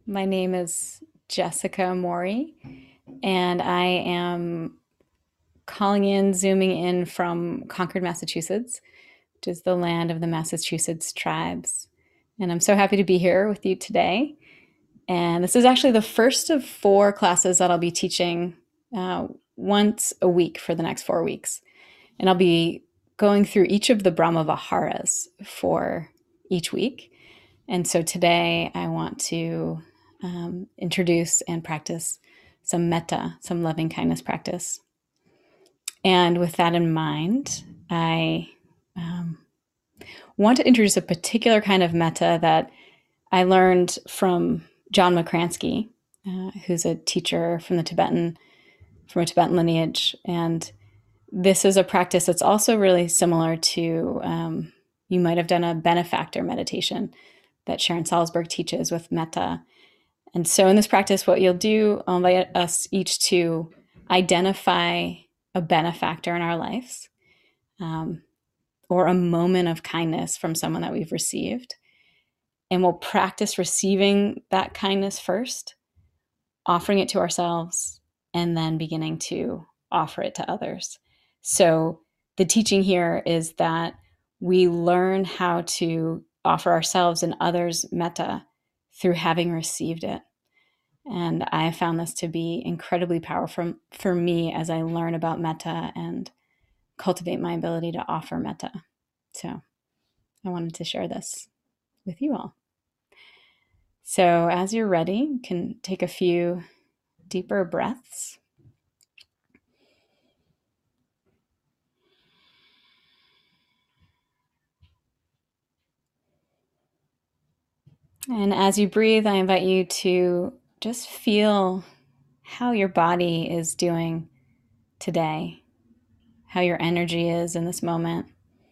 My name is Jessica Mori, and I am calling in, zooming in from Concord, Massachusetts, which is the land of the Massachusetts tribes. And I'm so happy to be here with you today. And this is actually the first of 4 classes that I'll be teaching once a week for the next 4 weeks. And I'll be going through each of the Brahma Viharas for each week. And so today I want to introduce and practice some metta, some loving kindness practice. And with that in mind, I want to introduce a particular kind of metta that I learned from John McCransky, who's a teacher from a Tibetan lineage. And this is a practice that's also really similar to, you might have done a benefactor meditation that Sharon Salzberg teaches with metta. And so in this practice, what you'll do, I'll invite us each to identify a benefactor in our lives, or a moment of kindness from someone that we've received. And we'll practice receiving that kindness first, offering it to ourselves, and then beginning to offer it to others. So the teaching here is that we learn how to offer ourselves and others metta through having received it. And I found this to be incredibly powerful for me as I learn about metta and cultivate my ability to offer metta. So I wanted to share this with you all. So as you're ready, you can take a few deeper breaths. And as you breathe, I invite you to just feel how your body is doing today, how your energy is in this moment.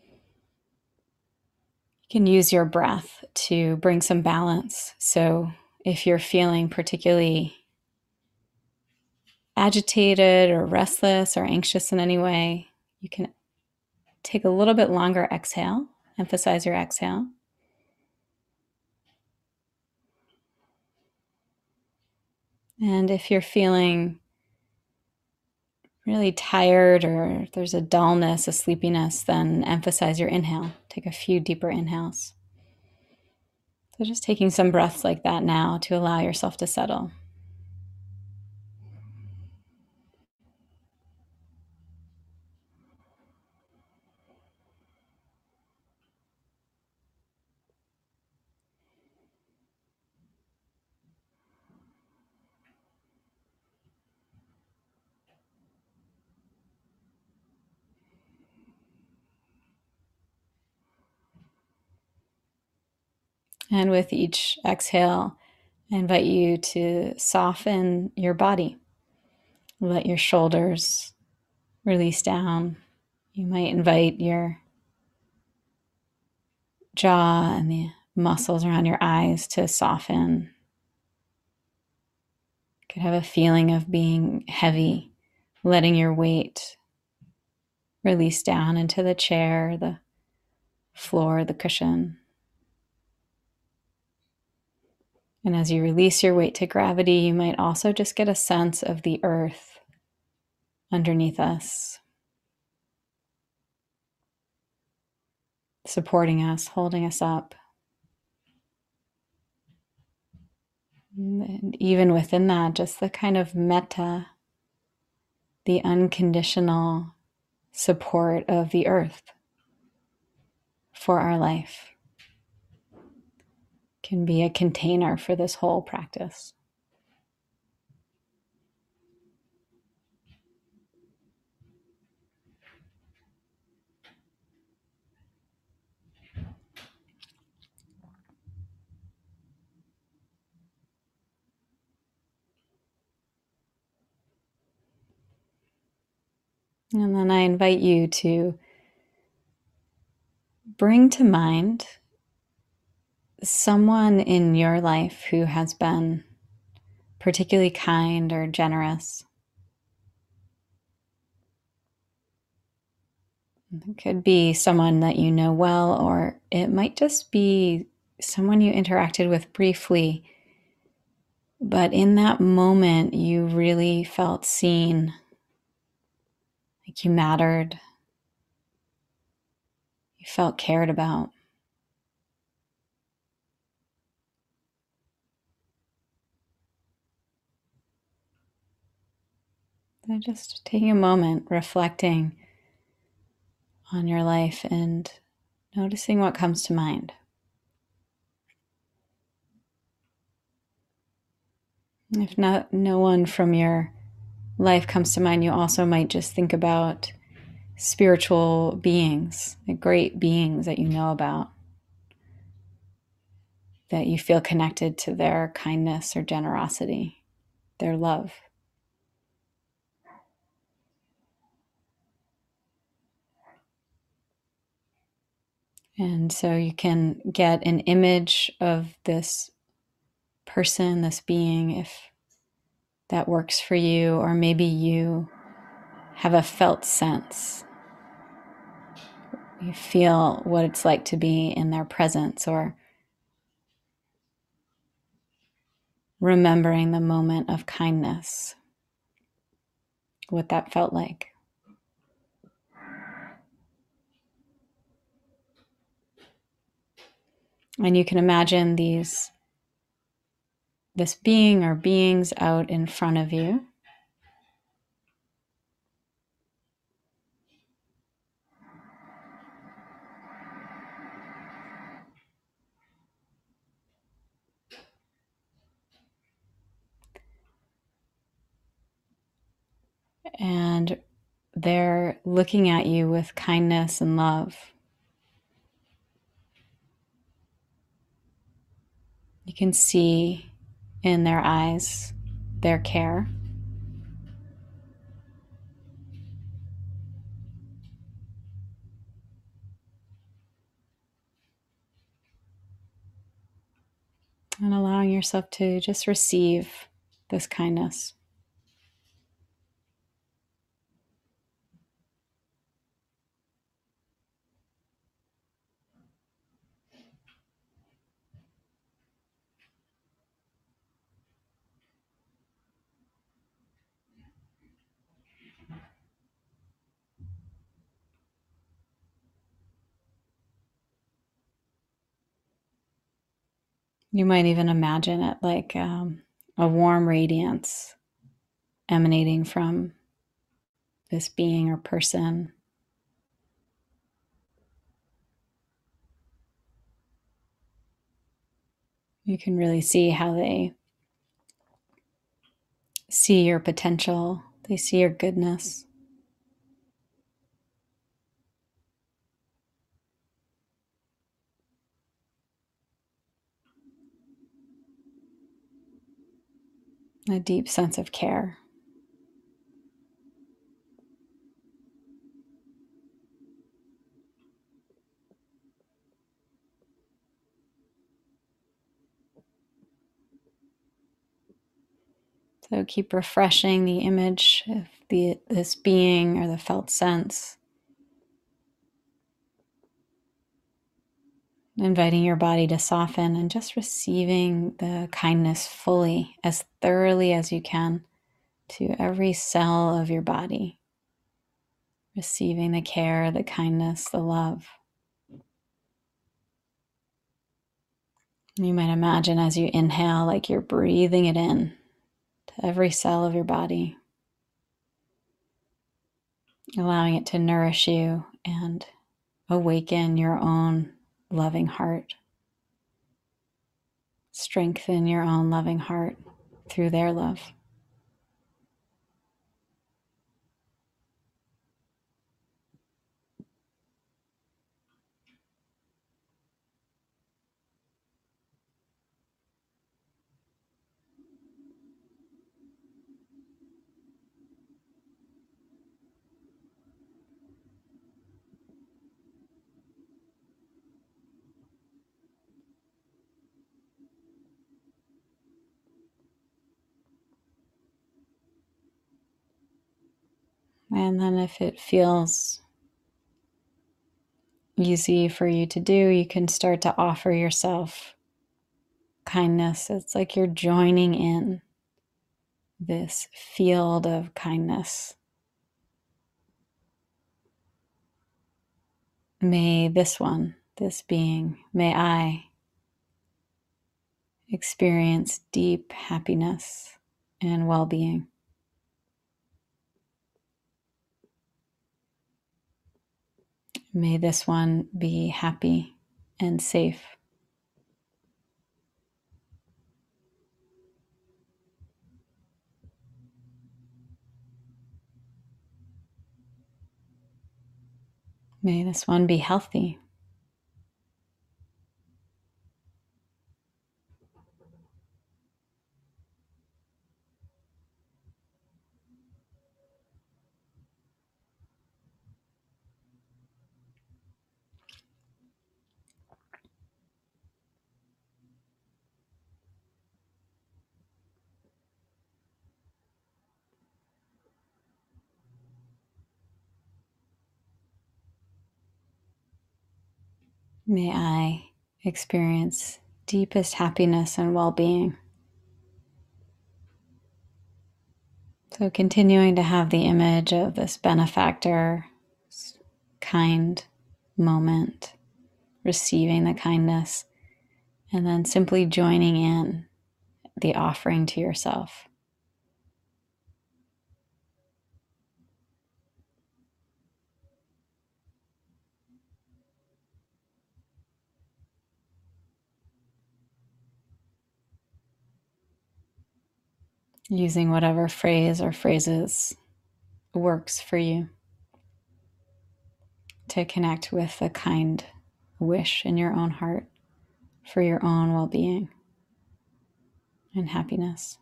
You can use your breath to bring some balance. So if you're feeling particularly agitated or restless or anxious in any way, you can take a little bit longer exhale. Emphasize your exhale. And if you're feeling really tired or there's a dullness, a sleepiness, then emphasize your inhale. Take a few deeper inhales. So just taking some breaths like that now to allow yourself to settle. And with each exhale, I invite you to soften your body. Let your shoulders release down. You might invite your jaw and the muscles around your eyes to soften. You could have a feeling of being heavy, letting your weight release down into the chair, the floor, the cushion. And as you release your weight to gravity, you might also just get a sense of the earth underneath us, supporting us, holding us up. And even within that, just the kind of metta, the unconditional support of the earth for our life, can be a container for this whole practice. And then I invite you to bring to mind someone in your life who has been particularly kind or generous. It could be someone that you know well, or it might just be someone you interacted with briefly But in that moment, you really felt seen, like you mattered, you felt cared about. So just taking a moment, reflecting on your life and noticing what comes to mind. If not, no one from your life comes to mind, you also might just think about spiritual beings, the great beings that you know about, that you feel connected to their kindness or generosity, their love. And so you can get an image of this person, this being, if that works for you, or maybe you have a felt sense. You feel what it's like to be in their presence, or remembering the moment of kindness, what that felt like. And you can imagine this being or beings out in front of you. And they're looking at you with kindness and love. You can see in their eyes their care. And allowing yourself to just receive this kindness. You might even imagine it like a warm radiance emanating from this being or person. You can really see how they see your potential, they see your goodness. A deep sense of care. So keep refreshing the image of this being or the felt sense. Inviting your body to soften and just receiving the kindness fully, as thoroughly as you can, to every cell of your body. Receiving the care, the kindness, the love. You might imagine as you inhale, like you're breathing it in to every cell of your body, allowing it to nourish you and awaken your own loving heart. Strengthen your own loving heart through their love. And then if it feels easy for you to do, you can start to offer yourself kindness. It's like you're joining in this field of kindness. May this one, this being, may I experience deep happiness and well-being. May this one be happy and safe. May this one be healthy. May I experience deepest happiness and well-being. So continuing to have the image of this benefactor, kind moment, receiving the kindness, and then simply joining in the offering to yourself. Using whatever phrase or phrases works for you to connect with a kind wish in your own heart for your own well-being and happiness.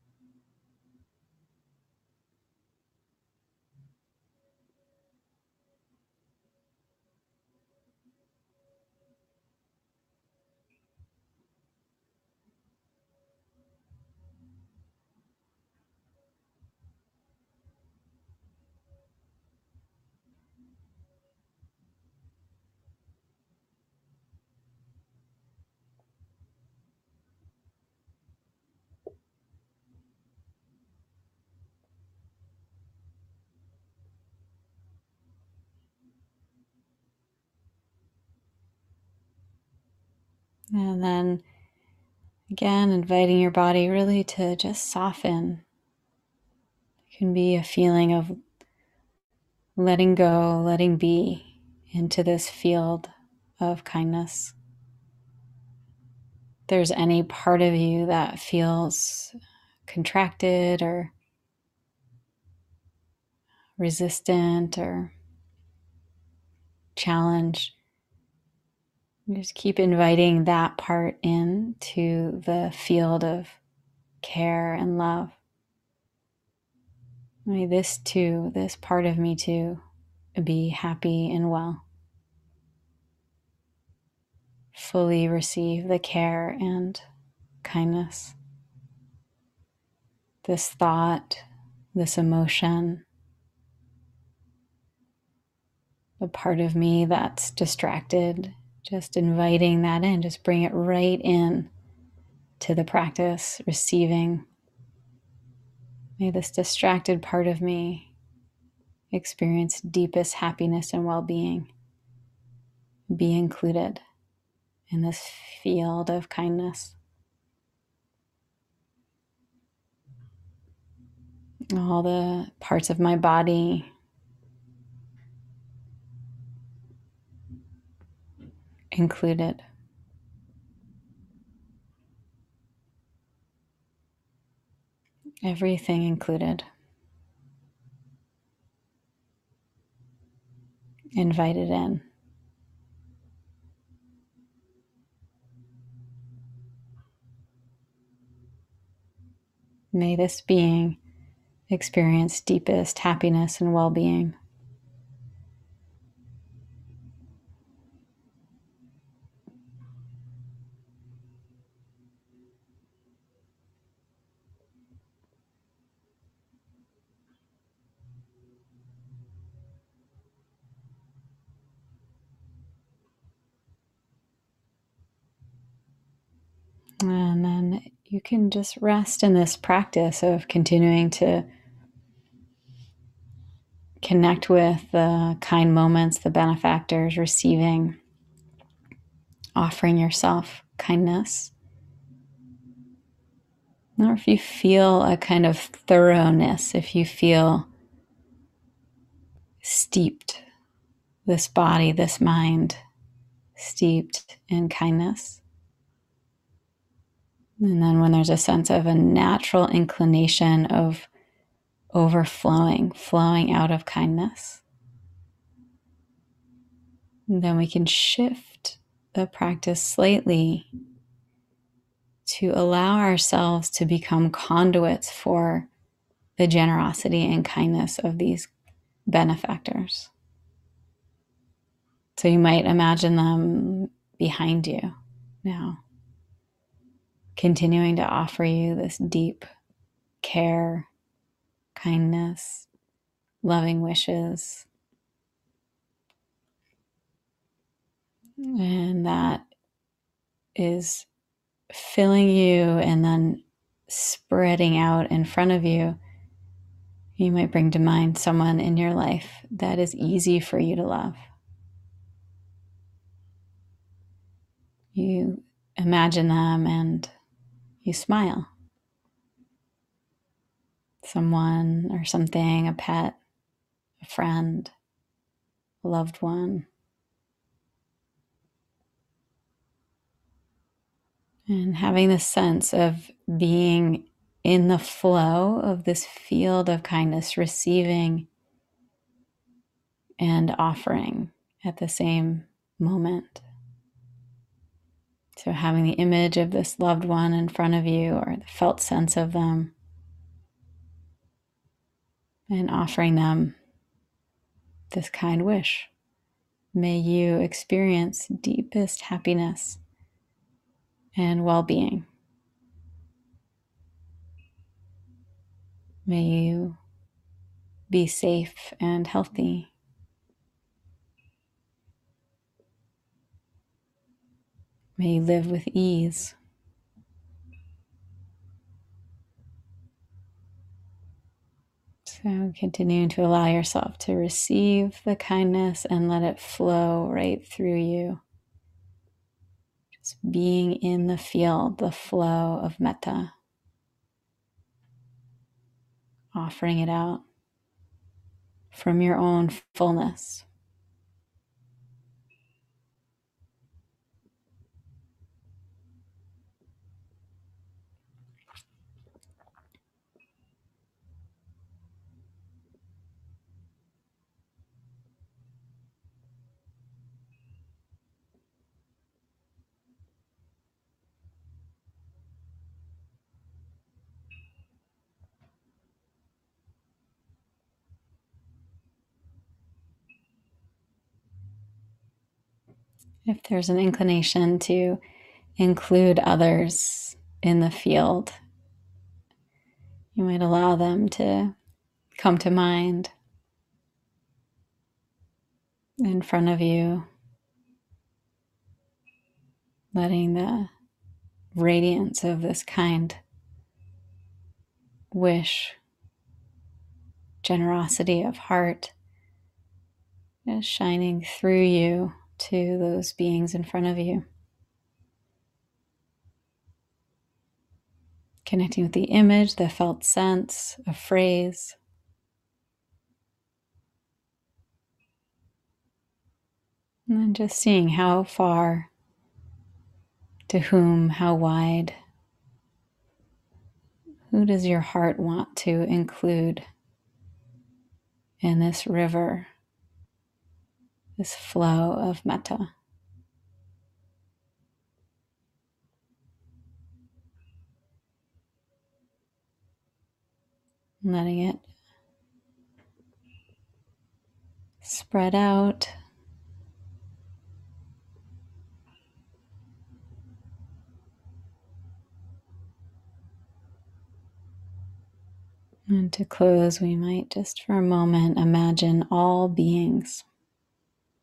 And then again, inviting your body really to just soften. It can be a feeling of letting go, letting be into this field of kindness. If there's any part of you that feels contracted or resistant or challenged, just keep inviting that part into the field of care and love. May this too, this part of me too, be happy and well. Fully receive the care and kindness. This thought, this emotion, the part of me that's distracted, just inviting that in, just bring it right in to the practice, receiving. May this distracted part of me experience deepest happiness and well-being. Be included in this field of kindness. All the parts of my body included. Everything included. Invited in. May this being experience deepest happiness and well-being. And then you can just rest in this practice of continuing to connect with the kind moments, the benefactors, receiving, offering yourself kindness. Or if you feel a kind of thoroughness, if you feel steeped, this body, this mind, steeped in kindness. And then when there's a sense of a natural inclination of overflowing, flowing out of kindness, and then we can shift the practice slightly to allow ourselves to become conduits for the generosity and kindness of these benefactors. So you might imagine them behind you now, continuing to offer you this deep care, kindness, loving wishes. And that is filling you and then spreading out in front of you. You might bring to mind someone in your life that is easy for you to love. You imagine them and you smile. Someone or something, a pet, a friend, a loved one. And having this sense of being in the flow of this field of kindness, receiving and offering at the same moment. So having the image of this loved one in front of you or the felt sense of them and offering them this kind wish. May you experience deepest happiness and well-being. May you be safe and healthy. May you live with ease. So continuing to allow yourself to receive the kindness and let it flow right through you. Just being in the field, the flow of metta. Offering it out from your own fullness. If there's an inclination to include others in the field, you might allow them to come to mind in front of you, letting the radiance of this kind wish, generosity of heart is shining through you to those beings in front of you. Connecting with the image, the felt sense, a phrase. And then just seeing how far, to whom, how wide. Who does your heart want to include in this river, this flow of metta? Letting it spread out. And to close, we might just for a moment imagine all beings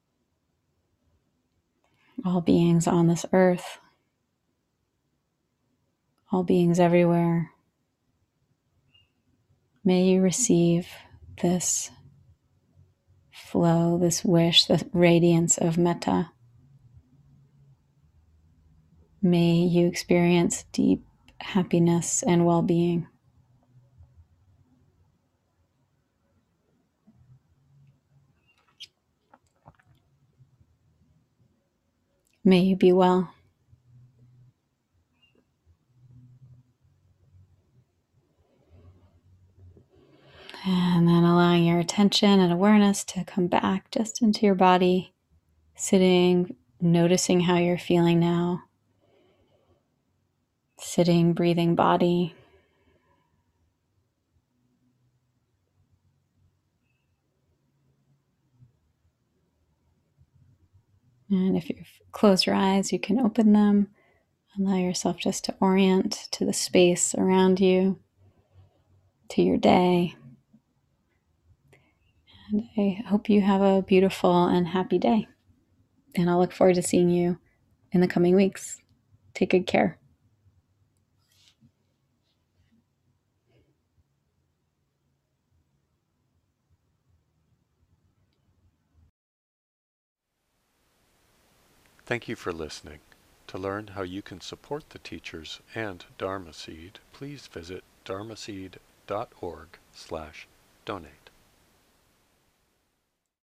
on this earth, all beings everywhere. May you receive this flow, this wish, the radiance of metta. May you experience deep happiness and well-being. May you be well. And then allowing your attention and awareness to come back just into your body, sitting, noticing how you're feeling now. Sitting, breathing body. And if you close your eyes, you can open them. Allow yourself just to orient to the space around you, to your day. And I hope you have a beautiful and happy day. And I'll look forward to seeing you in the coming weeks. Take good care. Thank you for listening. To learn how you can support the teachers and Dharma Seed, please visit dharmaseed.org/donate.